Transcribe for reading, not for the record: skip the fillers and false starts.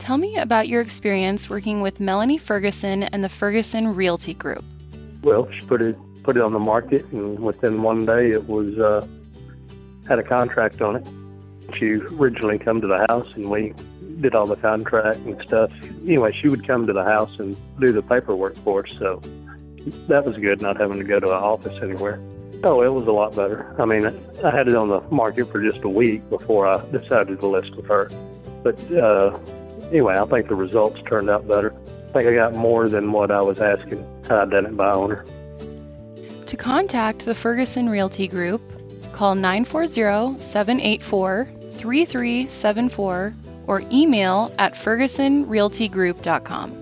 Tell me about your experience working with Melanie Ferguson and the Ferguson Realty Group. Well, she put it on the market, and within one day it was had a contract on it. She originally come to the house, and we did all the contract and stuff. Anyway, she would come to the house and do the paperwork for us, so that was good, not having to go to an office anywhere. Oh, it was a lot better. I mean, I had it on the market for just a week before I decided to list with her. But anyway, I think the results turned out better. I think I got more than what I was asking had I done it by owner. To contact the Ferguson Realty Group, call 940-784-3374 or email at fergusonrealtygroup.com.